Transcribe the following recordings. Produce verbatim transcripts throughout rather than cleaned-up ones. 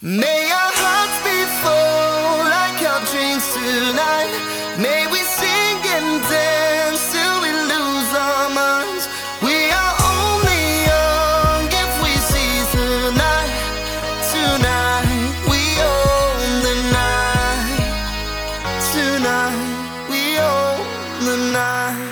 May our hearts be full like our dreams tonight. May we sing and dance till we lose our minds. We are only young if we seize the night. Tonight we own the night. Tonight we own the night.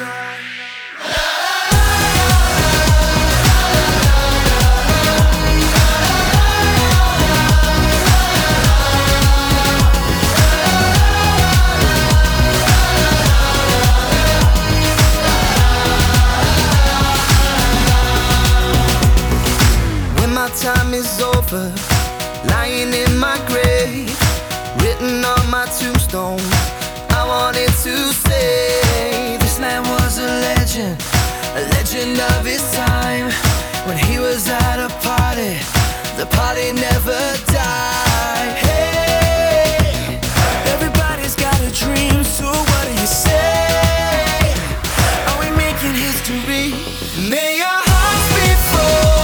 Time is over, lying in my grave, written on my tombstone. I wanted to say this man was a legend, a legend of his time. When he was at a party, the party never died. Hey, everybody's got a dream, so what do you say? Are we making history? May our hearts be full.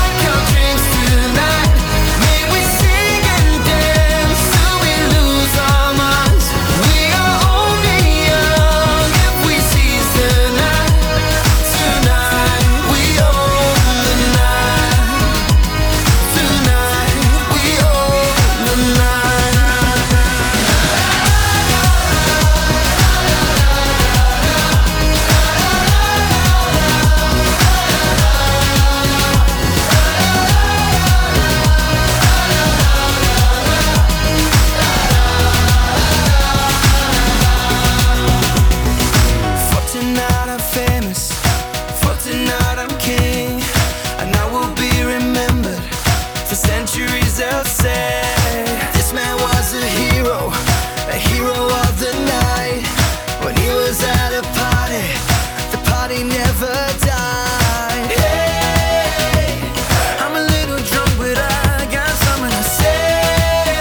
For centuries they'll say this man was a hero, a hero of the night. When he was at a party, the party never died. Hey, I'm a little drunk but I got something to say.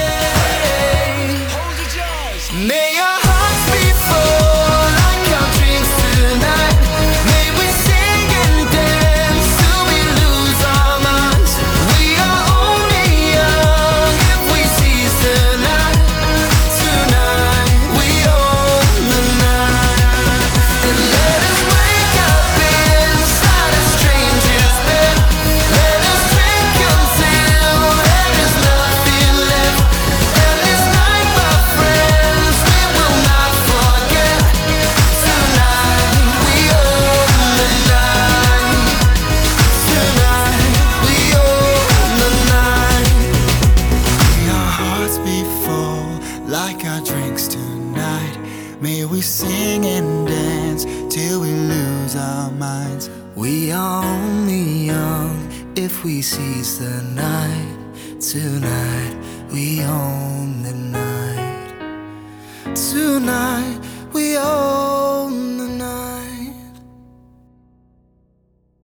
Hold your jaws. May our hearts be full like our dreams tonight. May we sing and dance till we lose our minds. We are only young if we seize the night. Tonight we own the night. And let us wake up inside a stranger's bed. Let us drink until there is nothing left. And this night, my friends, we will not forget. Tonight we own the night. Tonight we own the night. May our hearts be full like our drinks tonight. May we sing and dance till we lose our minds. We are only young if we seize the night. Tonight we own the night. Tonight we own